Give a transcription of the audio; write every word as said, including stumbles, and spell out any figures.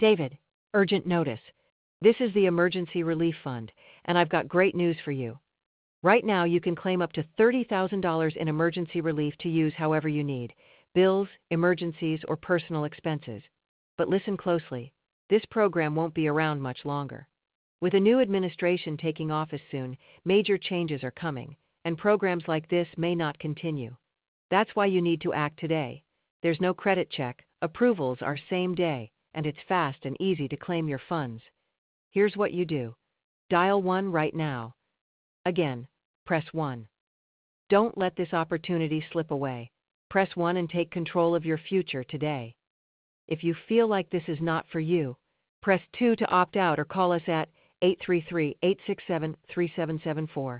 David, urgent notice. This is the Emergency Relief Fund, and I've got great news for you. Right now, you can claim up to thirty thousand dollars in emergency relief to use however you need: bills, emergencies, or personal expenses. But listen closely. This program won't be around much longer. With a new administration taking office soon, major changes are coming, and programs like this may not continue. That's why you need to act today. There's no credit check, approvals are same day, and it's fast and easy to claim your funds. Here's what you do. Dial one right now. Again, press one. Don't let this opportunity slip away. Press one and take control of your future today. If you feel like this is not for you, press two to opt out or call us at eight three three, eight six seven, three seven seven four.